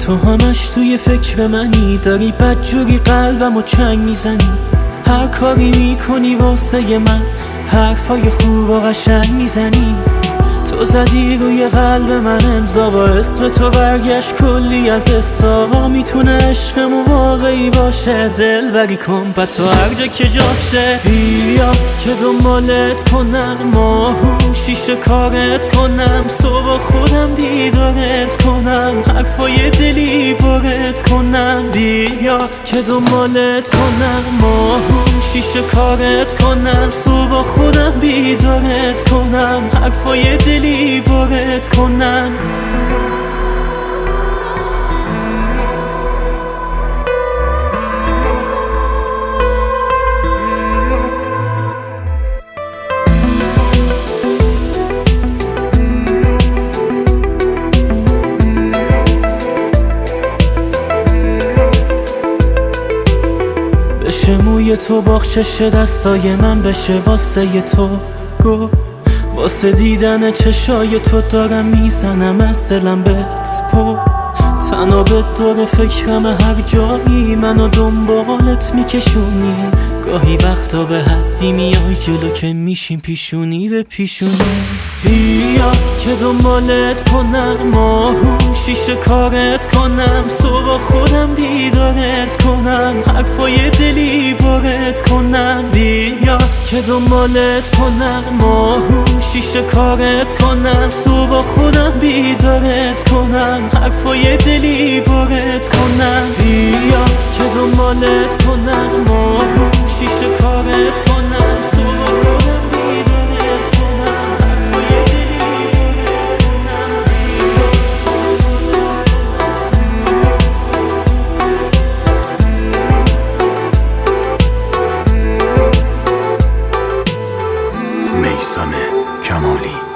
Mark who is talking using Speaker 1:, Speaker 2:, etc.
Speaker 1: تو همش توی فکر منی، داری بدجوری قلبمو چنگ میزنی. هر کاری میکنی واسه من، حرفای خوب و قشنگ میزنی. تو زدی روی قلب من امضا، با اسم تو برگشت کلی از حسا. میتونه عشقمون واقعی باشه، دل بری کن تو هر جا که جاشه. بیا که دنبالت کنم، ماهو شیشه کارت کنم، صبح خودم بیدارت کنم، حرفای دلی بارت کنم. بیا که دنبالت کنم، ماهو شیشه کارت کنم، صبح خودم بیدارت کنم، حرفای دلی بارت کنم. بشه موی تو بخشش دستای من، بشه واسه تو گل، واسه دیدن چشای تو دارم میزنم از دلم بهت پر. تنها به دور فکرم هر جایی، منو دنبالت میکشونی. گاهی وقتا به حدی میای جلو که میشیم پیشونی به پیشونی. بیا که دنبالت کنم، ماهو شیشه کارت کنم، صبح خودم بیدارت کنم، حرفای دلی بارت کنم. بیا که دنبالت کنم، ماهو شیشه کارت کنم، صبح خودم بیدارت کنم، حرفای دلی بارت کنم. بیا که دنبالت کنم، ماهو شیشه کارت کنم، صبح خودم بیدارت کنم، حرفای دلی بارت کنم.
Speaker 2: میثم کمالی.